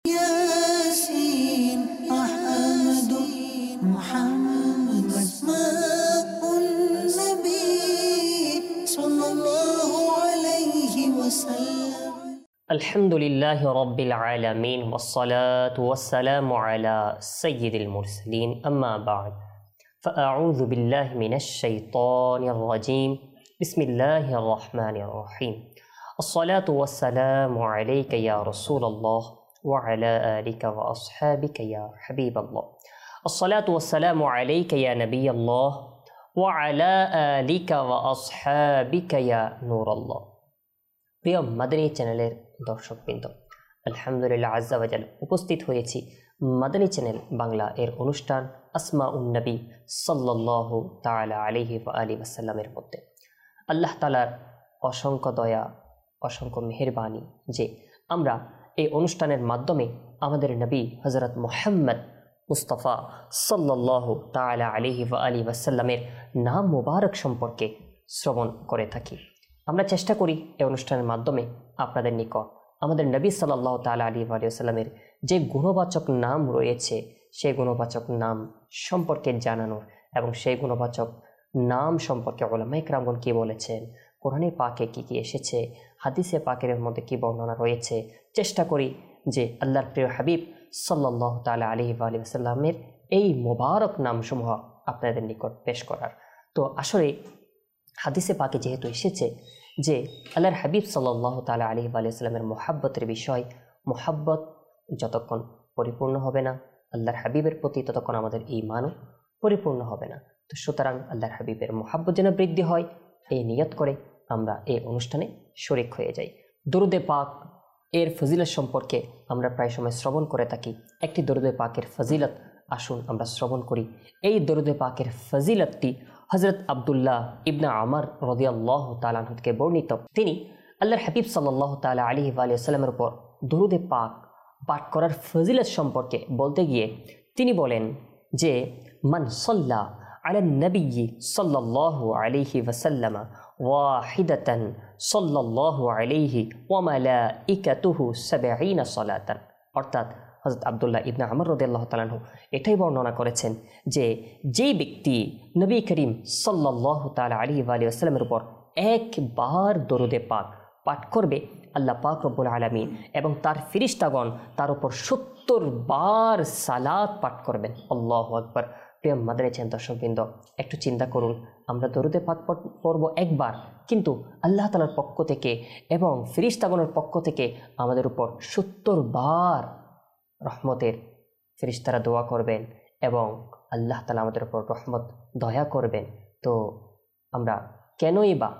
ياسين أحمد محمد ماء النبي صلى الله عليه وسلم. الحمد لله رب العالمين والصلاة والسلام على سيد المرسلين أما بعد فأعوذ بالله من الشيطان الرجيم بسم الله الرحمن الرحيم الصلاة والسلام عليك يا رسول الله وعلى آلك وأصحابك يا حبيب الله الصلاة والسلام عليك يا نبي الله وعلى آلك وأصحابك يا نور الله. প্রিয় মাদানী চ্যানেলের দর্শকবৃন্দ, আলহামদুলিল্লাহ আজ্জা ওয়াজাল উপস্থিত হয়েছি মাদানী চ্যানেল বাংলা এর অনুষ্ঠান আসমাউন নবী সাল্লাল্লাহু তাআলা আলাইহি ওয়া আলিহি ওয়াসাল্লামের মধ্যে। আল্লাহ তাআলার অসংখ্য দয়া, অসংখ্য মেহেরবানি যে আমরা এই অনুষ্ঠানের মাধ্যমে আমাদের নবী হযরত মুহাম্মদ মুস্তাফা সাল্লাল্লাহু তাআলা আলাইহি ওয়া আলিহি ওয়াসাল্লামের নাম মুবারক সম্পর্কে শ্রবণ করে থাকি। আমরা চেষ্টা করি এই অনুষ্ঠানের মাধ্যমে আপনাদের নিকট আমাদের নবী সাল্লাল্লাহু তাআলা আলাইহি ওয়া সাল্লামের যে গুণবাচক নাম রয়েছে সেই গুণবাচক নাম সম্পর্কে জানানোর এবং সেই গুণবাচক নাম সম্পর্কে উলামায়ে কেরামগণ কী বলেছেন, কোরআনে পাকে কী কী এসেছে, হাদিসে পাকের মধ্যে কী বর্ণনা রয়েছে, চেষ্টা করি যে আল্লাহর প্রিয় হাবিব সাল্লাল্লাহু তাআলা আলাইহি ওয়া সাল্লামের এই মোবারক নামসমূহ আপনাদের নিকট পেশ করার। তো আসলে হাদিসে পাকে যেহেতু এসেছে যে আল্লাহর হাবিব সাল্লাল্লাহু তাআলা আলাইহি ওয়া সাল্লামের মোহাব্বতের বিষয়, মোহাব্বত যতক্ষণ পরিপূর্ণ হবে না আল্লাহর হাবিবের প্রতি ততক্ষণ আমাদের ঈমানও পরিপূর্ণ হবে না। তো সুতরাং আল্লাহর হাবিবের মোহাব্বত যেন বৃদ্ধি হয় এই নিয়ত করে আমরা এই অনুষ্ঠানে শরীক হয়ে যাই। দরুদে পাক এর ফজিলত সম্পর্কে আমরা প্রায় সময় শ্রবণ করে থাকি। একটি দরুদে পাকের ফজিলত আসুন আমরা শ্রবণ করি। এই দরুদে পাকের ফজিলতটি হযরত আব্দুল্লাহ ইবনে আমর রাদিয়াল্লাহু তাআলা আনহু থেকে বর্ণিত। তিনি আল্লাহর হাবিব সাল্লাল্লাহু তাআলা আলাইহি ওয়া সাল্লামের উপর দরুদে পাক পাঠ করার ফজিলত সম্পর্কে বলতে গিয়ে তিনি বলেন যে মান সাল্লা আলা নবী সাল্লাল্লাহু আলাইহি ওয়া সাল্লাম ওয়াহিদাতান সাল্লাল্লাহু আলাইহি ওয়া মালাইকাতুহু 70 সালাতান। অর্থাৎ হযরত আব্দুল্লাহ ইবনে আমর রাদিয়াল্লাহু তাআলা আনহু এটাই বর্ণনা করেছেন যে যেই ব্যক্তি নবী করিম সাল্লাল্লাহু তাআলা আলাইহি ওয়া সাল্লামের উপর একবার দরুদে পাক পাঠ করবে, আল্লাহ পাক রব্বুল আলামিন এবং তার ফেরেশতাগণ তার উপর 70 বার সালাত পাঠ করবেন। আল্লাহু আকবার। প্রিয় মাদানী চ্যানেল দর্শকবৃন্দ, একটু চিন্তা করুন, আমরা দরুদে পাক পড়ব একবার, কিন্তু আল্লাহ তাআলার পক্ষ থেকে এবং ফেরেশতাগণের পক্ষ থেকে আমাদের উপর 70 বার রহমতের ফেরেশতারা দোয়া করবেন এবং আল্লাহ তাআলা আমাদের উপর রহমত দয়া করবেন। তো আমরা কেনই বা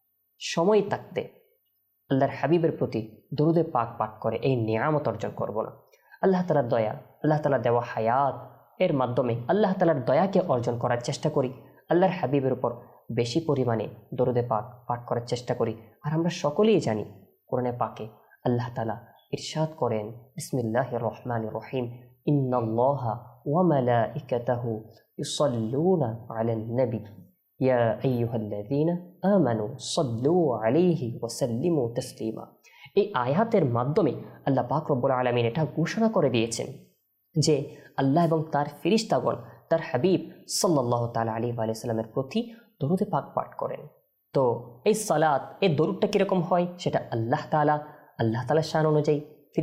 সময় থাকতে আল্লাহর হাবিবের প্রতি দরুদে পাক পাঠ করে এই নিয়ামত অর্জন করব না? আল্লাহ তাআলার দয়া, আল্লাহ তাআলা দেওয়া হায়াত এর মাধ্যমে আল্লাহ তাআলার দয়াকে অর্জন করার চেষ্টা করি, আল্লাহর হাবিবের উপর বেশি পরিমাণে দরুদে পাক পাঠ করার চেষ্টা করি। আর আমরা সকলেই জানি কোরআনে পাকে আল্লাহ তাআলা ইরশাদ করেন বিসমিল্লাহির রহমানির রহিম ইন্নাল্লাহা ওয়া মালাইকাতাহু ইউসাল্লুনা আলান নবী ইয়া আইয়ুহাল্লাযীনা আমানু সাল্লু আলাইহি ওয়া সাল্লিমু তাসলিমা। এই আয়াতের মাধ্যমে আল্লাহ পাক রব্বুল আলামিন এটা ঘোষণা করে দিয়েছেন যে আল্লাহ এবং তার ফেরেশতাগণ তার হাবিব সাল্লাল্লাহু তাআলা আলাইহি ওয়া সাল্লামের প্রতি দরুদে পাক পাঠ করেন। তো এই সালাত, এই দরুদটা কীরকম হয় সেটা আল্লাহ তাআলার শান অনুযায়ী,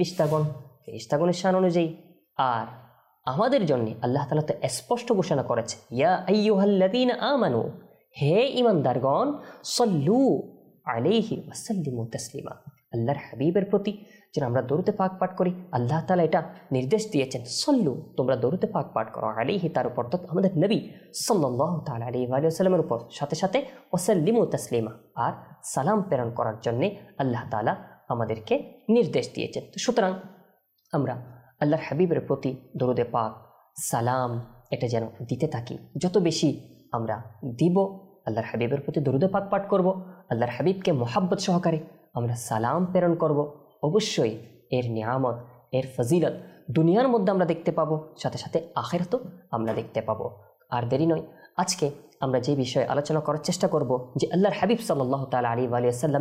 ফেরেশতাগণের শান অনুযায়ী, আর আমাদের জন্য আল্লাহ তাআলা তো স্পষ্ট ঘোষণা করেছে ইয়া আইয়ুহাল্লাযীনা আমানু, হে ঈমানদারগণ, সাল্লু আলাইহি ওয়া সাল্লিমু তাসলিমা, আল্লাহর হাবিবের প্রতি যেন আমরা দরুদে পাক পাঠ করি। আল্লাহ তাআলা এটা নির্দেশ দিয়েছেন, সল্লু, তোমরা দরুদে পাক পাঠ করো, আলাইহি, তার উপর, আমাদের নবী সাল্লাল্লাহু তাআলা আলাইহি ওয়া সাল্লামের উপর, সাথে সাথে ওয়া সাল্লিমু তাসলিমা, আর সালাম প্রেরণ করার জন্য আল্লাহ তাআলা আমাদেরকে নির্দেশ দিয়েছেন। তো সুতরাং আমরা আল্লাহর হাবিবের প্রতি দরুদে পাক, সালাম এটা যেন দিতে থাকি। যত বেশি আমরা দিব, আল্লাহর হাবিবের প্রতি দরুদে পাক পাঠ করব, আল্লাহর হাবিবকে মোহাব্বত সহকারে আমরা সালাম প্রেরণ করব, অবশ্যই এর নিয়ামত, এর ফজিলত দুনিয়ার মধ্যে আমরা দেখতে পাবো, সাথে সাথে আখিরাতেও আমরা দেখতে পাবো। আর দেরি নয়, আজকে আমরা যে বিষয়ে আলোচনা করার চেষ্টা করব যে আল্লাহর হাবিব সাল্লাল্লাহু তাআলা আলাইহি ওয়া সাল্লামের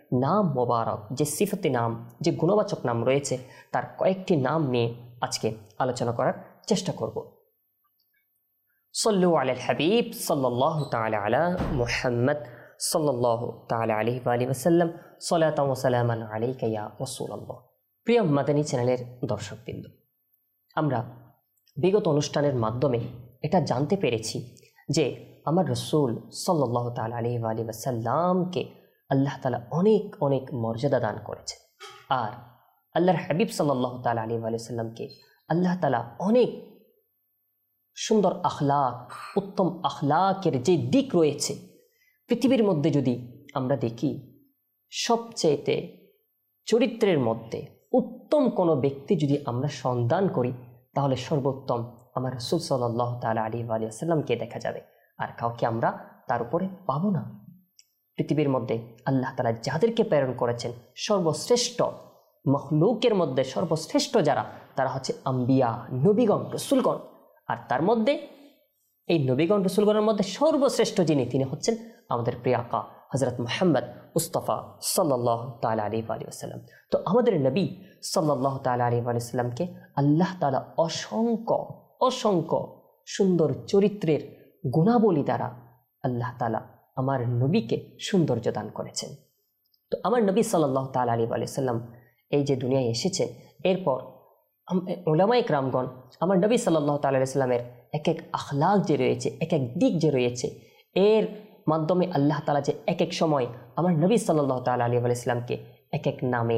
নাম মোবারক, যে সিফতি নাম, যে গুণবাচক নাম রয়েছে, তার কয়েকটি নাম নিয়ে আজকে আলোচনা করার চেষ্টা করব। সল্লু আলাল হাবিব সাল্লাল্লাহু তাআলা আলা মুহাম্মদ সাল্লাল্লাহু তাআলা আলাইহি ওয়া আলিহি ওয়াসাল্লাম, সালাতাও ওয়া সালামান আলাইকা ইয়া রাসূলুল্লাহ। প্রিয় মাদানী চ্যানেলের দর্শকবৃন্দ, আমরা বিগত অনুষ্ঠানের মাধ্যমে এটা জানতে পেরেছি যে আমার রাসূল সাল্লাল্লাহু তাআলা আলাইহি ওয়া আলিহি ওয়াসাল্লামকে আল্লাহ তাআলা অনেক অনেক মর্যাদা দান করেছে, আর আল্লাহর হাবিব সাল্লাল্লাহু তাআলা আলাইহি ওয়া সাল্লামকে আল্লাহ তাআলা অনেক সুন্দর আখলাক, উত্তম আখলাকের যে দিক রয়েছে পৃথিবীর মধ্যে যদি আমরা দেখি, সবচেয়েতে চরিত্রের মধ্যে উত্তম কোনো ব্যক্তি যদি আমরা সন্ধান করি, তাহলে সর্বোত্তম আমার রাসূল সাল্লাল্লাহু তাআলা আলাইহি ওয়া সাল্লামকে দেখা যাবে, আর কাউকে আমরা তার উপরে পাবো না। পৃথিবীর মধ্যে আল্লাহ তাআলা যাদেরকে প্রেরণ করেছেন, সর্বশ্রেষ্ঠ মখলুকের মধ্যে সর্বশ্রেষ্ঠ যারা, তারা হচ্ছে আম্বিয়া, নবীগণ, রসুলগণ। আর তার মধ্যে এই নবীগণ রসুলগণের মধ্যে সর্বশ্রেষ্ঠ যিনি, তিনি হচ্ছেন আমাদের প্রিয় আকা হযরত মুহাম্মদ মুস্তাফা সাল্লাল্লাহু তাআলা আলাইহি ওয়া সাল্লাম। তো আমাদের নবী সাল্লাল্লাহু তাআলা আলাইহি ওয়া সাল্লামকে আল্লাহ তাআলা অসংখ্য অসংখ্য সুন্দর চরিত্রের গুণাবলী দ্বারা আল্লাহ তাআলা আমার নবীকে সৌন্দর্য দান করেছেন। তো আমার নবী সাল্লাল্লাহু তাআলা আলাইহি ওয়া সাল্লাম এই যে দুনিয়ায় এসেছেন, এরপর উলামায়ে কেরামগণ আমার নবী সাল্লাল্লাহু তাআলা আলাইহি সাল্লামের এক এক আখলাক যে রয়েছে, এক এক দিক যে রয়েছে, এর মাধ্যমে আল্লাহ তাআলা যে এক এক সময় আমার নবী সাল্লাল্লাহু তাআলা আলাইহি ওয়া সাল্লামকে এক এক নামে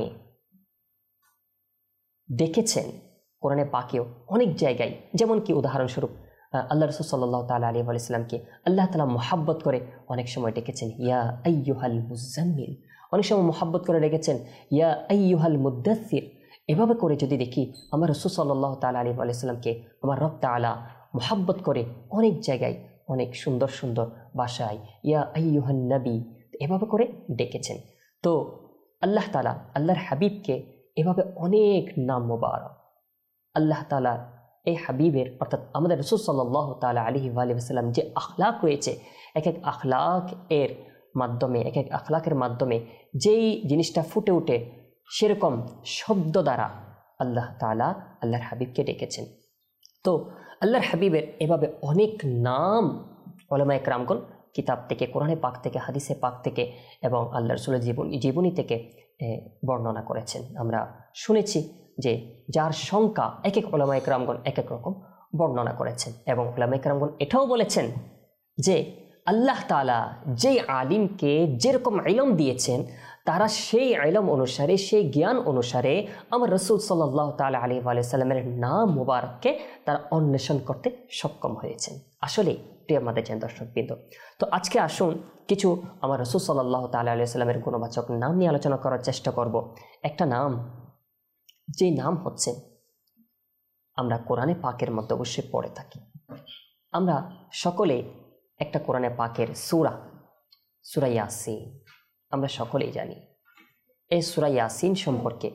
ডেকেছেন। কোরআনে পাকেও অনেক জায়গায়, যেমন কি উদাহরণস্বরূপ আল্লাহ রাসূল সাল্লাল্লাহু তাআলা আলাইহি ওয়া সাল্লামকে আল্লাহ তাআলা মুহাব্বত করে অনেক সময় ডেকেছেন ইয়া আইয়ুহাল মুজাম্মিল, অনেক সময় মুহাব্বত করে ডেকেছেন ইয়া আইয়ুহাল মুদ্দাসসির। এভাবে করে যদি দেখি, আমার রাসূল সাল্লাল্লাহু তাআলা আলাইহি ওয়া সাল্লামকে আমার রব তাআলা মুহাব্বত করে অনেক জায়গায় অনেক সুন্দর সুন্দর ভাষায় ইয়া আইয়ুহান নবী এভাবে করে ডেকেছেন। তো আল্লাহ তাআলা আল্লাহর হাবিবকে এভাবে অনেক নাম মোবারক আল্লাহ তাআলা এই হাবিবের, অর্থাৎ আমাদের রাসূল সাল্লাল্লাহু তাআলা আলাইহি ওয়া সাল্লাম যে আখলাক রয়েছে, এক এক আখলাক এর মাধ্যমে, এক এক আখলাকের মাধ্যমে যেই জিনিসটা ফুটে ওঠে, সেরকম শব্দ দ্বারা আল্লাহ তাআলা আল্লাহর হাবিবকে ডেকেছেন। তো আল্লাহর হাবিবের এভাবে অনেক নাম উলামায়ে কেরামগণ কিতাব থেকে, কোরআনে পাক থেকে, হাদিসে পাক থেকে এবং আল্লাহ রাসূলের জীবনী থেকে বর্ণনা করেছেন। আমরা শুনেছি যে যার সংখ্যা এক এক উলামায়ে কেরামগণ এক এক রকম বর্ণনা করেছেন, এবং উলামায়ে কেরামগণ এটাও বলেছেন যে আল্লাহ তাআলা যেই আলিমকে যেরকম ইলম দিয়েছেন, তারা সেই ইলম অনুসারে, সেই জ্ঞান অনুসারে আমার রাসূল সাল্লাল্লাহু তাআলা আলাইহি ওয়া সাল্লামের নাম মুবারককে তারা অন্বেষণ করতে সক্ষম হয়েছেন। আসলে প্রিয় আমাদের দর্শকবৃন্দ, তো আজকে আসুন কিছু আমার রাসূল সাল্লাল্লাহু তাআলা আলাইহি ওয়া সাল্লামের গুণবাচক নাম নিয়ে আলোচনা করার চেষ্টা করব। একটা নাম, যে নাম হচ্ছে আমরা কোরআনে পাকের মধ্যে অবশ্যই পড়ে থাকি। আমরা সকলে একটা কোরআনে পাকের সূরা ইয়াসিন আমরা সকলেই জানি। এই সূরা ইয়াসিন সম্পর্কে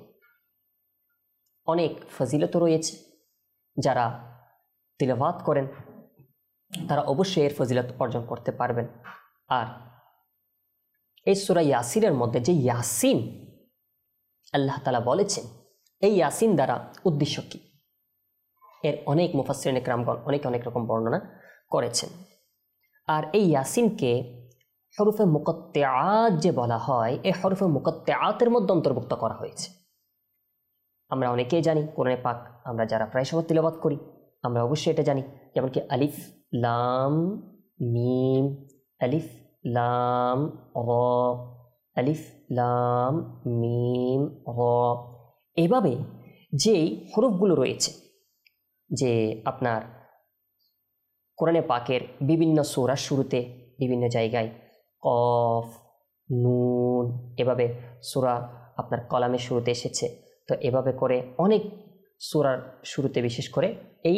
অনেক ফজিলত রয়েছে। যারা তিলাওয়াত করেন তারা অবশ্যই এর ফজিলত অর্জন করতে পারবেন। আর এই সূরা ইয়াসিনের মধ্যে যে ইয়াসিন আল্লাহ তাআলা বলেছেন, এই ইয়াসিন দ্বারা উদ্দেশ্য কি, এর অনেক মুফাসসিরিন ইকরামগণ অনেক রকম বর্ণনা করেছেন। আর এই ইয়াসিনকে হরফে মুকাত্তিআত যে বলা হয়, এই হরফে মুকাত্তিআতের মধ্যে অন্তর্ভুক্ত করা হয়েছে। আমরা অনেকেই জানি, কোরআনে পাক আমরা যারা প্রায় সময় তিলাওয়াত করি আমরা অবশ্যই এটা জানি, যেমন কি আলিফ লাম মিম, আলিফ লাম র, আলিফ লাম মিম র। এভাবে যেই হরফগুলো রয়েছে, যে আপনার কোরআনে পাকের বিভিন্ন সূরার শুরুতে বিভিন্ন জায়গায় কফ, নুন, এভাবে সূরা আপনার কলামের শুরুতে এসেছে। তো এভাবে করে অনেক সূরার শুরুতে বিশেষ করে এই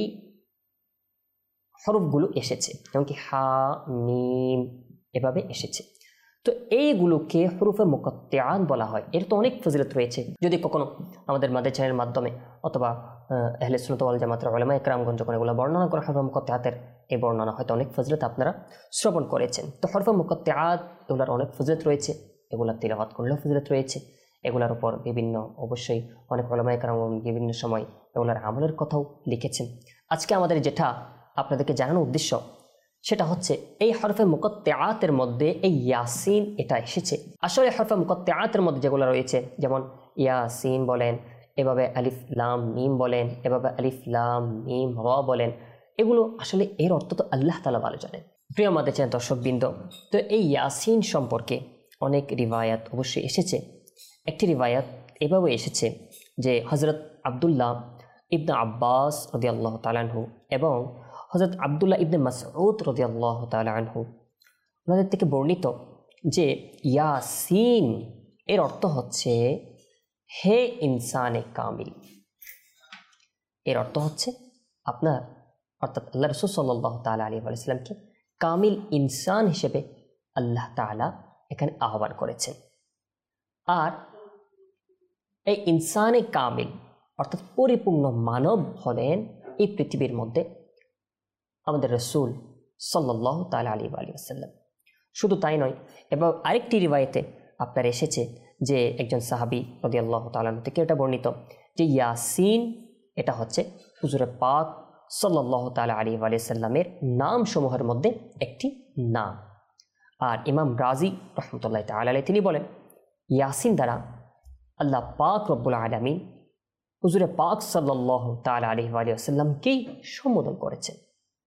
হরফগুলো এসেছে, যেমন কি হা মিম এভাবে এসেছে। তো এইগুলোকে হরফে মুকাত্তিআত বলা হয়। এর তো অনেক ফজিলত রয়েছে। যদি কখনো আমাদের মাদানী চ্যানেলের মাধ্যমে অথবা আহলে সুন্নাত ওয়াল জামাতের উলামায়ে কেরামগণ যখন এগুলো বর্ণনা করে, হরফে মুকাত্তিআতের এই বর্ণনা হয়তো অনেক ফজিলত আপনারা শ্রবণ করেছেন। তো হরফে মুকাত্তিআত এগুলোর অনেক ফজিলত রয়েছে। এগুলার তিলাওয়াত করলেও ফজিলত রয়েছে। এগুলার উপর বিভিন্ন অবশ্যই অনেক উলামায়ে কেরাম বিভিন্ন সময় এগুলার আমলের কথাও লিখেছেন। আজকে আমাদের যেটা আপনাদেরকে জানানোর উদ্দেশ্য সেটা হচ্ছে এই হরফে মুকাত্তিআতের মধ্যে এই ইয়াসিন এটা এসেছে। আসলে হরফে মুকাত্তিআতের মধ্যে যেগুলো রয়েছে, যেমন ইয়াসিন বলেন, এভাবে আলিফ লাম মিম বলেন, এভাবে আলিফ লাম মিম র বলেন, এগুলো আসলে এর অর্থ তো আল্লাহ তাআলা ভালো জানেন। প্রিয় আমাদের চ্যানেল দর্শকবৃন্দ, তো এই ইয়াসিন সম্পর্কে অনেক রিওয়ায়াত অবশ্যই এসেছে। একটি রিওয়ায়াত এভাবে এসেছে যে হযরত আব্দুল্লাহ ইবনে আব্বাস রাদিয়াল্লাহু তাআলা আনহু এবং হযরত আব্দুল্লাহ ইবনে মাসউদ রাদিয়াল্লাহু তাআলা আনহু ওনাদের থেকে বর্ণিত যে ইয়াসিন এর অর্থ হচ্ছে হে ইনসানে কামিল। এর অর্থ হচ্ছে আপনার অর্থাৎ আল্লাহ রাসূল সাল্লাল্লাহু তাআলা আলাইহি ওয়া সাল্লামকে কামিল ইনসান হিসেবে আল্লাহ তাআলা এখানে আহ্বান করেছেন। আর এই ইনসানে কামিল অর্থাৎ পরিপূর্ণ মানব হলেন এই পৃথিবীর মধ্যে আমাদের রাসূল সাল্লাল্লাহু তাআলা আলাইহি ওয়া সাল্লাম। শুধু তাই নয়, এবং আরেকটি রিওয়ায়াতে আপনার এসেছে যে একজন সাহাবী রাদিয়াল্লাহু তাআলা থেকে এটা বর্ণিত যে ইয়াসিন এটা হচ্ছে হুজুরে পাক সাল্লাল্লাহু তাআলা আলাইহি ওয়া সাল্লামের নাম সমূহের মধ্যে একটি নাম। আর ইমাম রাজি রাহমাতুল্লাহি তাআলা আলাইহি তিনি বলেন ইয়াসিন দ্বারা আল্লাহ পাক রব্বুল আলামিন হুজুরে পাক সাল্লাল্লাহু তাআলা আলাইহি ওয়া সাল্লামকেই সম্বোধন করেছেন।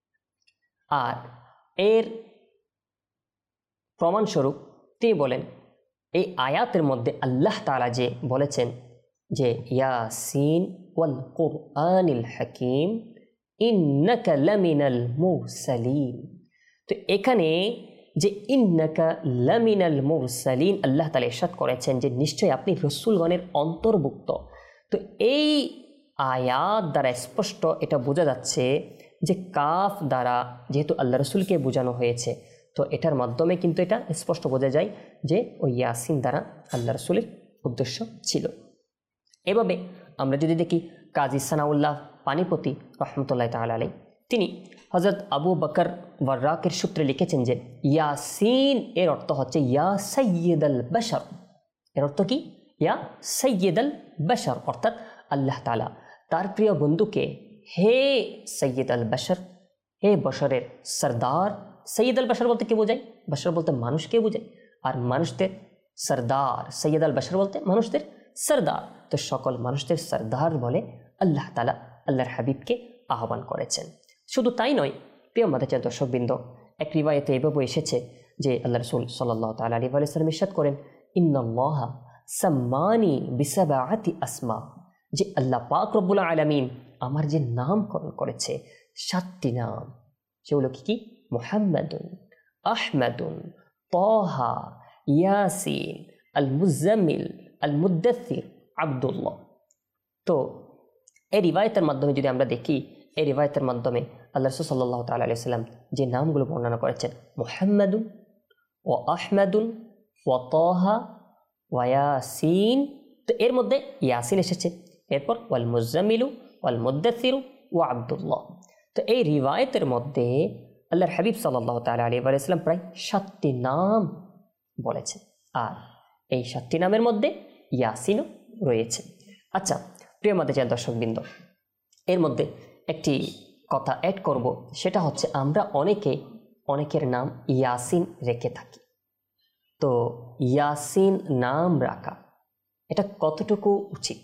আর এর প্রমাণস্বরূপ তিনি বলেন এই আয়াতের মধ্যে আল্লাহ তাআলা যে বলেছেন যে ইয়াসিন ওয়াল কুরআনিল হাকিম ইন্নাকা লামিনাল মুরসালিন, তো এখানে যে ইন্নাকা লামিনাল মুরসালিন আল্লাহ তাআলা ইরশাদ করেছেন যে নিশ্চয়ই আপনি রাসূলগণের অন্তর্ভুক্ত। তো এই আয়াত দ্বারা স্পষ্ট এটা বোঝা যাচ্ছে যে কাফ দ্বারা যেহেতু আল্লাহ রাসূলকে বোঝানো হয়েছে, তো এটার মাধ্যমে কিন্তু এটা স্পষ্ট বোঝা যায় যে ওই ইয়াসিন দ্বারা আল্লাহ রাসূলের উদ্দেশ্য ছিল। এভাবে আমরা যদি দেখি কাজী সানাউল্লাহ পানিপতি রহমতুল্লাহ তাআলা আলাইহি তিনি হযরত আবু বকর ওয়ার্রাকের সূত্রে লিখেছেন যে ইয়াসিন এর অর্থ হচ্ছে ইয়া সাইয়্যিদাল বাশার। এর অর্থ কি? ইয়া সাইয়্যিদাল বাশার, অর্থাৎ আল্লাহ তাআলা তার প্রিয় বন্ধুকে হে সৈয়দ আল বাশার, হে বশরের সরদার। সৈয়দ আল বাশার বলতে কে বোঝায়? বাশার বলতে মানুষকে বোঝায়, আর মানুষদের সরদার। সৈয়দ আল বাশার বলতে মানুষদের সরদার। তো সকল মানুষদের সরদার বলে আল্লাহ তাআলা আল্লাহর হাবিবকে আহ্বান করেছেন। শুধু তাই নয়, প্রিয় মাদাচার দর্শকবৃন্দ, এক রিওয়ায়াতে এভাবে এসেছে যে আল্লাহ রাসূল সাল্লাল্লাহু তাআলা আলাইহি ওয়া সাল্লাম ইরশাদ করেন ইন্নাল্লাহা সাম্মানি বিসাবআতি আসমা, যে আল্লাহ পাক রব্বুল আলামিন আমার যে নামকরণ করেছে 7টি নাম, সেগুলো কি? মুহাম্মাদুন, আহমাদুন, তাহা, ইয়াসিন, আল মুজাম্মিল, আল মুদ্দাসসির, আব্দুল্লাহ। তো এই রিওয়ায়াতের মাধ্যমে যদি আমরা দেখি, এই রিওয়ায়াতের মাধ্যমে আল্লাহ রাসূল সাল্লাল্লাহু তাআলা আলাইহি ওয়াসাল্লাম যে নামগুলো বর্ণনা করেছেন মুহাম্মাদুন ওয়া আহমাদুন ওয়া তাহা ওয়া ইয়াসিন, তো এর মধ্যে ইয়াসিন এসেছে, এরপর ওয়াল মুজাম্মিলু ওয়াল মুদ্দাসসিরু ওয়া আব্দুল্লাহ। তো এই রিওয়ায়াতের মধ্যে আল্লাহর হাবিব সাল্লাল্লাহু তাআলা আলাইহি ওয়া সাল্লাম প্রায় 7টি নাম বলেছেন, আর এই 7টি নামের মধ্যে ইয়াসিনও রয়েছে। আচ্ছা প্রিয় মাদাচার দর্শকবৃন্দ, এর মধ্যে একটি কথা অ্যাড করব, সেটা হচ্ছে আমরা অনেকের নাম ইয়াসিন রেখে থাকি। তো ইয়াসিন নাম রাখা এটা কতটুকু উচিত?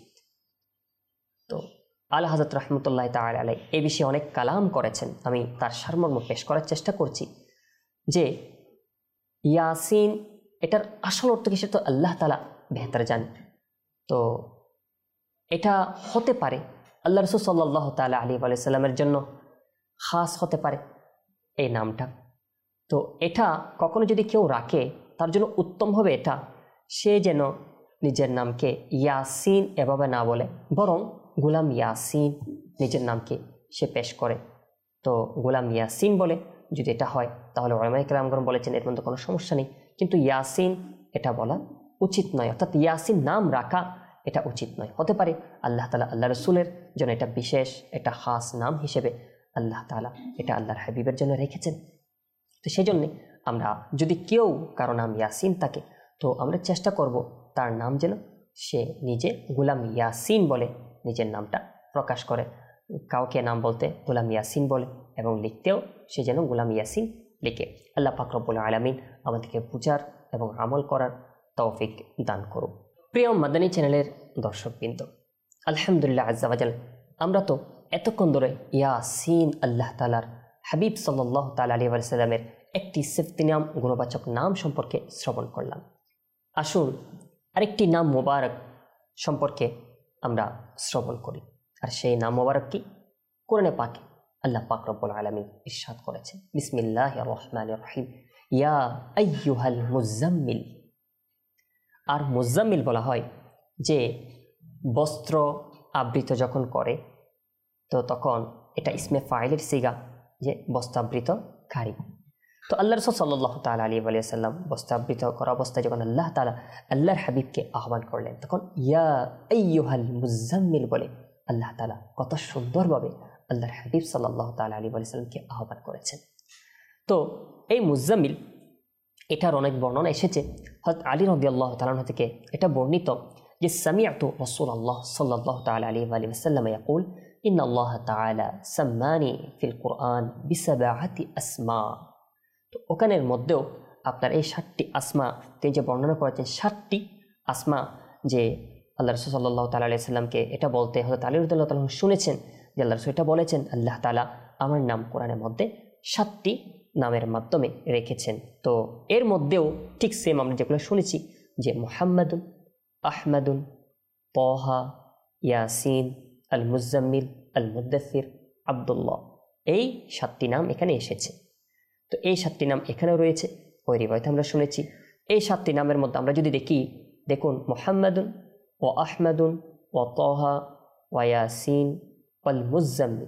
তো আলা হযরত রাহমাতুল্লাহি তাআলা আলাইহি এই বিষয়ে অনেক কালাম করেছেন, আমি তার সারমর্ম পেশ করার চেষ্টা করছি যে ইয়াসিন এটার আসল অর্থ কি সেটা তো আল্লাহ তাআলা বেহতর জানেন। তো এটা হতে পারে আল্লাহ রাসূল সাল্লাল্লাহু তাআলা আলাইহি ওয়া সাল্লামের জন্য খাস হতে পারে এই নামটা। তো এটা কখনো যদি কেউ রাখে, তার জন্য উত্তম হবে এটা সে যেন নিজের নামকে ইয়াসিন এভাবে না বলে, বরং গোলাম ইয়াসিন নিজের নামকে সে পেশ করে। তো গোলাম ইয়াসিন বলে যদি এটা হয়, তাহলে উলামায়ে কেরামগণ বলেছেন এর মধ্যে কোনো সমস্যা নেই, কিন্তু ইয়াসিন এটা বলা উচিত নয়, অর্থাৎ ইয়াসিন নাম রাখা এটা উচিত নয়। হতে পারে আল্লাহ তাআলা আল্লাহ রাসূলের জন্য এটা বিশেষ, এটা খাস নাম হিসেবে আল্লাহ তাআলা এটা আল্লাহর হাবিবের জন্য রেখেছেন। তো সেই জন্যে আমরা যদি কেউ কারো নাম ইয়াসিন থাকে, তো আমরা চেষ্টা করব তার নাম যেন সে নিজে গোলাম ইয়াসিন বলে নিজের নামটা প্রকাশ করে, কাউকে নাম বলতে গোলাম ইয়াসিন বলে এবং লিখতেও সে যেন গোলাম ইয়াসিন লিখে। আল্লাহ পাক রব্বুল আলামিন আমাদেরকে বুঝার এবং আমল করার তৌফিক দান করুন। প্রিয় মাদানী চ্যানেলের দর্শকবৃন্দ, আলহামদুলিল্লাহ আজ্জা ওয়া জাল, আমরা তো এতক্ষণ ধরে ইয়াসিন আল্লাহ তাআলার হাবিব সাল্লাল্লাহু তাআলা আলাইহি ওয়া সাল্লামের একটি সিফতি নাম, গুণবাচক নাম সম্পর্কে শ্রবণ করলাম। আসুন আরেকটি নাম মোবারক সম্পর্কে আমরা শ্রবণ করি। আর সেই নাম মোবারক কি? কোরআনে পাকে আল্লাহ পাক রব্বুল আলামিন ইরশাদ করেছেন, বিসমিল্লাহির রহমানির রহিম, ইয়া আইয়ুহাল মুজাম্মিল। আর মুজাম্মিল বলা হয় যে বস্ত্র আবৃত যখন করে, তো তখন এটা ইসমে ফাইলের সিগা, যে বস্ত্রাবৃতকারী। তো আল্লাহ রাসূল সাল্লাল্লাহু তাআলা আলাইহি ওয়া সাল্লাম বস্ত্রাবৃত করা অবস্থায় যখন আল্লাহ তাআলা আল্লাহর হাবিবকে আহ্বান করলেন, তখন ইয়া আইয়ুহাল মুজাম্মিল বলে আল্লাহ তাআলা কত সুন্দরভাবে আল্লাহর হাবিব সাল্লাল্লাহু তাআলা আলাইহি ওয়া সাল্লামকে আহ্বান করেছেন। তো এই মুজাম্মিল, এটার অনেক বর্ণনা এসেছে। হযরত আলী রাদিয়াল্লাহু তাআলা আনহু থেকে এটা বর্ণিত যে সামিআতু রাসূলুল্লাহ সাল্লাল্লাহু তাআলা আলাইহি ওয়া সাল্লাম ইয়াকুল, ইন্নাল্লাহ তাআলা সাম্মানি ফিল কুরআন বিসাবআতি আসমা। তো ওখানের মধ্যেও আপনার এই 7টি আসমা তিনি যে বর্ণনা করেছেন, 7টি আসমা যে আল্লাহ রাসূল সাল্লাল্লাহু তাআলা আলাইহি সাল্লামকে এটা বলতে হযরত আলী রাদিয়াল্লাহু তাআলা শুনেছেন যে আল্লাহ রাসূল এটা বলেছেন, আল্লাহ তাআলা আমার নাম কোরআনের মধ্যে 7টি নামের মাধ্যমে রেখেছেন। তো এর মধ্যেও ঠিক সেম আমরা যেগুলো শুনেছি যে মুহাম্মাদুন, আহমাদুন, তাহা, ইয়াসিন, আল মুজাম্মিল, আল মুদ্দাসির, আব্দুল্লাহ, এই 7টি নাম এখানে এসেছে। তো এই 7টি নাম এখানেও রয়েছে, ওই রিওয়ায়াতে আমরা শুনেছি। এই 7টি নামের মধ্যে আমরা যদি দেখুন মুহাম্মাদুন ও আহমাদুন ও তাহা ও ইয়াসিন আল মুজাম্মিল,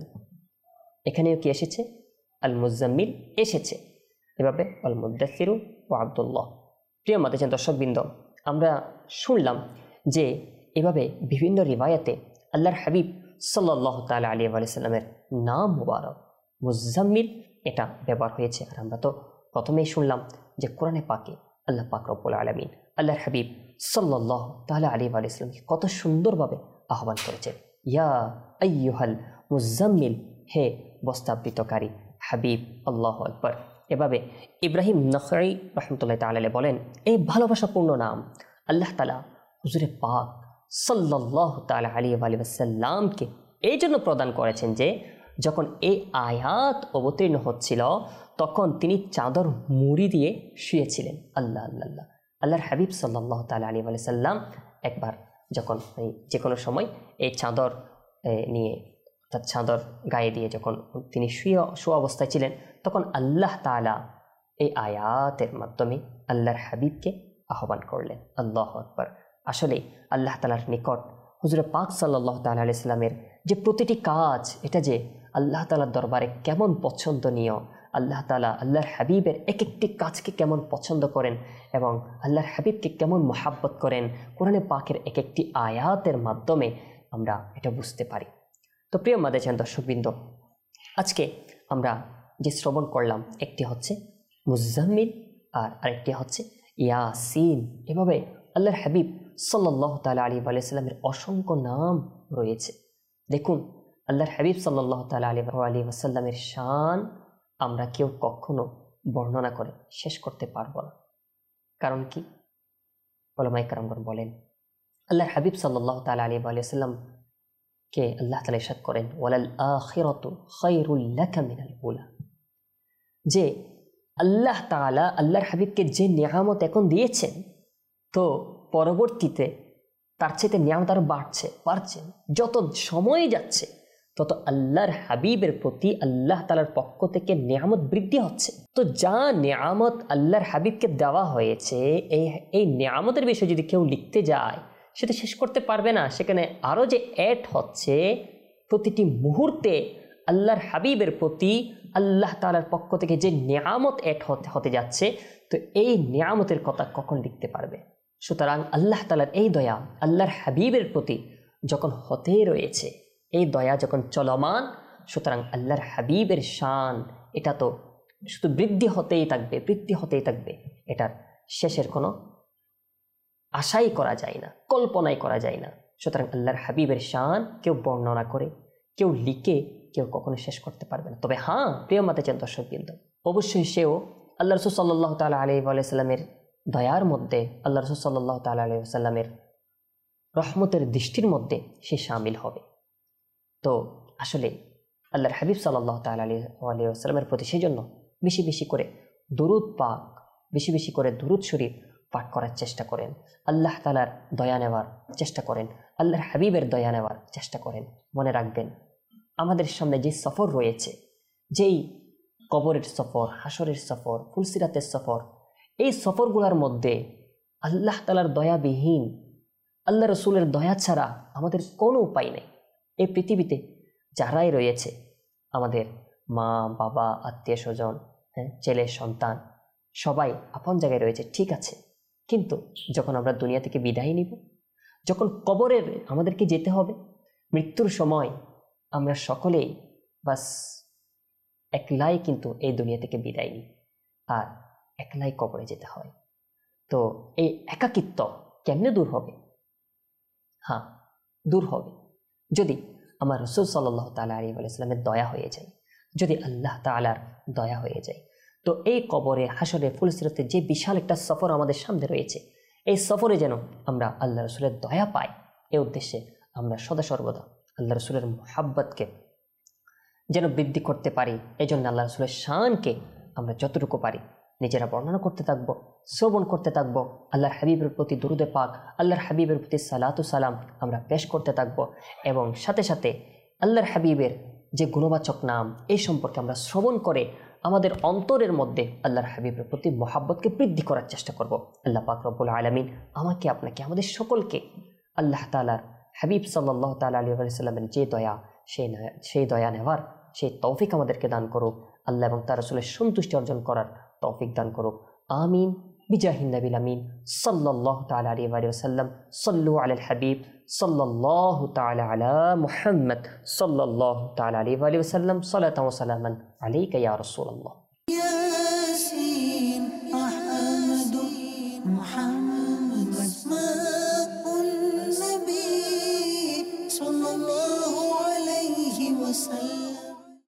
এখানেও কি এসেছে? আল মুজাম্মিল এসেছে। এভাবে আল মুদ্দাসিরু ও আব্দুল্লাহ। প্রিয় মাদানী দর্শকবৃন্দ, আমরা শুনলাম যে এভাবে বিভিন্ন রিওয়ায়াতে আল্লাহর হাবিব সাল্লাল্লাহু তাআলা আলাইহি ওয়া সাল্লামের নাম মুবারক মুজাম্মিল এটা ব্যবহার হয়েছে। আর আমরা তো প্রথমেই শুনলাম যে কোরআনে পাকে আল্লাহ পাক রব্বুল আলামিন আল্লাহর হাবিব সাল্লাল্লাহু তাআলা আলাইহি ওয়া সাল্লামকে কত সুন্দরভাবে আহ্বান করেছেন, ইয়া আইয়ুহাল মুজাম্মিল, হে বস্ত্রাবৃতকারী হাবিব। আল্লাহু আকবার। এভাবে ইব্রাহিম নখঈ রাহমাতুল্লাহি তাআলা আলাইহি বলেন, এই ভালোবাসাপূর্ণ নাম আল্লাহ তাআলা হুজুরে পাক সাল্লাল্লাহু তাআলা আলাইহি ওয়া সাল্লামকে এই জন্য প্রদান করেছেন যে যখন এই আয়াত অবতীর্ণ হচ্ছিল তখন তিনি চাদর মুড়ি দিয়ে শুয়েছিলেন। আল্লাহ আল্লাহ আল্লাহ। আল্লাহর হাবিব সাল্লাল্লাহু তাআলা আলাইহি ওয়া সাল্লাম একবার যখন যে কোনো সময় এই চাদর নিয়ে, অর্থাৎ চাদর গায়ে দিয়ে যখন তিনি শোয়া অবস্থায় ছিলেন, তখন আল্লাহ তাআলা এই আয়াতের মাধ্যমে আল্লাহর হাবিবকে আহ্বান করলেন। আল্লাহু আকবার। আসলে আল্লাহ তাআলার নিকট হুজুরে পাক সাল্লাল্লাহু তাআলা আলাইহি সাল্লামের যে প্রতিটি কাজ, এটা যে আল্লাহ তাআলার দরবারে কেমন পছন্দনীয়, আল্লাহ তাআলা আল্লাহর হাবিবের এক একটি কাজকে কেমন পছন্দ করেন এবং আল্লাহর হাবিবকে কেমন মহাব্বত করেন, কোরআনে পাকের এক একটি আয়াতের মাধ্যমে আমরা এটা বুঝতে পারি। তো প্রিয় মাদানী দর্শকবৃন্দ, আজকে আমরা যে শ্রবণ করলাম, একটি হচ্ছে মুজাম্মিল আর আরেকটি হচ্ছে ইয়াসিন। এভাবে আল্লাহর হাবিব সাল্লাল্লাহু তাআলা আলাইহি ওয়া সাল্লামের অসংখ্য নাম রয়েছে। দেখুন, আল্লাহর হাবিব সাল্লাল্লাহু তাআলা আলাইহি ওয়া সাল্লামের শান আমরা কেউ কখনো বর্ণনা করে শেষ করতে পারবো না। কারণ কি? উলামায়ে কেরামগণ বলেন, আল্লাহর হাবিব সাল্লাল্লাহু তাআলা আলাইহি ওয়া সাল্লাম কে আল্লাহ তাআলা ইরশাদ করেন, ওয়ালাল আখিরাতু খায়রুল লাকা মিনাল উলা, যে আল্লাহ তাআলা আল্লাহর হাবিবকে যে নিয়ামত এখন দিয়েছেন, তো পরবর্তীতে তার চাইতে নিয়ামত আরো বাড়ছে। যত সময় যাচ্ছে তত আল্লাহর হাবিবের প্রতি আল্লাহ তাআলার পক্ষ থেকে নিয়ামত বৃদ্ধি হচ্ছে। তো যা নিয়ামত আল্লাহর হাবিবকে দেওয়া হয়েছে, এই নিয়ামতের বিষয়ে যদি কেউ লিখতে যায়, সেটা শেষ করতে পারবে না। সেখানে আরও যে অ্যাড হচ্ছে, প্রতিটি মুহূর্তে আল্লাহর হাবিবের প্রতি আল্লাহ তাআলার পক্ষ থেকে যে নিয়ামত অ্যাড হতে যাচ্ছে, তো এই নিয়ামতের কথা কখন লিখতে পারবে? সুতরাং আল্লাহ তাআলার এই দয়া আল্লাহর হাবিবের প্রতি যখন হতেই রয়েছে, এই দয়া যখন চলমান, সুতরাং আল্লাহর হাবিবের শান এটা তো শুধু বৃদ্ধি হতেই থাকবে। এটার শেষের কোনো আশাই করা যায় না, কল্পনাই করা যায় না। সুতরাং আল্লাহর হাবিবের শান কেউ বর্ণনা করে, কেউ লিখে কেউ কখনো শেষ করতে পারবে না। তবে হ্যাঁ, প্রিয় মাতাচান দর্শকবৃন্দ, অবশ্যই সেও আল্লাহ রাসূল সাল্লাল্লাহু তাআলা আলাইহি ওয়া সাল্লামের দয়ার মধ্যে, আল্লাহ রাসূল সাল্লাল্লাহু তাআলা আলাইহি ওয়া সাল্লামের রহমতের দৃষ্টির মধ্যে সে শামিল হবে। তো আসলে আল্লাহর হাবিব সাল্লাল্লাহু তাআলা আলাইহি ওয়া সাল্লামের প্রতি সেই জন্য বেশি বেশি করে দুরূদ পাক, বেশি বেশি করে দুরূদ শরীফ পাঠ করার চেষ্টা করেন, আল্লাহ তাআলার দয়া নেওয়ার চেষ্টা করেন, আল্লাহর হাবিবের দয়া নেওয়ার চেষ্টা করেন। মনে রাখবেন, আমাদের সামনে যে সফর রয়েছে, যেই কবরের সফর, হাসরের সফর, ফুলসিরাতের সফর, এই সফরগুলোর মধ্যে আল্লাহ তাআলার দয়াবিহীন, আল্লাহ রসুলের দয়া ছাড়া আমাদের কোনো উপায় নেই। এই পৃথিবীতে যারাই রয়েছে, আমাদের মা বাবা, আত্মীয় স্বজন, ছেলে সন্তান, সবাই আপন জায়গায় রয়েছে, ঠিক আছে। কিন্তু যখন আমরা দুনিয়া থেকে বিদায় নিব, যখন কবরের আমাদেরকে যেতে হবে, মৃত্যুর সময় আমরা সকলেই বাস একলাই কিন্তু এই দুনিয়া থেকে বিদায় নিই, আর একলাই কবরে যেতে হয়। তো এই একাকিত্ব কেমনে দূর হবে? হ্যাঁ, দূর হবে যদি আমার রাসূল সাল্লাল্লাহু তাআলা আলাইহি ওয়া সাল্লামের দয়া হয়ে যায়, যদি আল্লাহ তাআলার দয়া হয়ে যায়। তো এই কবরে, হাসরে, ফুলসিরাতে যে বিশাল একটা সফর আমাদের সামনে রয়েছে, এই সফরে যেন আমরা আল্লাহ রসুলের দয়া পাই, এই উদ্দেশ্যে আমরা সদা সর্বদা আল্লাহ রসুলের মুহাব্বতকে যেন বৃদ্ধি করতে পারি। এই জন্য আল্লাহ রসুলের শানকে আমরা যতটুকু পারি নিজেরা বর্ণনা করতে থাকবো, শ্রবণ করতে থাকবো। আল্লাহর হাবিবের প্রতি দুরুদে পাক, আল্লাহর হাবিবের প্রতি সালাতু সালাম আমরা পেশ করতে থাকবো, এবং সাথে সাথে আল্লাহর হাবিবের যে গুণবাচক নাম, এই সম্পর্কে আমরা শ্রবণ করে আমাদের অন্তরের মধ্যে আল্লাহর হাবিবের প্রতি মহাব্বতকে বৃদ্ধি করার চেষ্টা করব। আল্লাহ পাক রব্বুল আলামিন আমাকে, আপনাকে, আমাদের সকলকে আল্লাহ তাআলার হাবিব সাল্লাল্লাহু তাআলা আলাইহি ওয়া সাল্লামের যে দয়া, সেই দয়া নেওয়ার সেই তৌফিক আমাদেরকে দান করুক। আল্লাহ এবং তার রাসূলের সন্তুষ্টি অর্জন করার তৌফিক দান করুক। আমিন বিজাহিন নবিল আমিন সাল্লাল্লাহু তাআলা আলাইহি ওয়া সাল্লাম। সাল্লু আলাল হাবিব সাল্লাল্লাহু তাআলা আলা মুহাম্মদ সাল্লাল্লাহু তাআলা আলাইহি ওয়া সাল্লাম। সালাতান ওয়া সালামান আলাইকা ইয়া রাসূলুল্লাহ।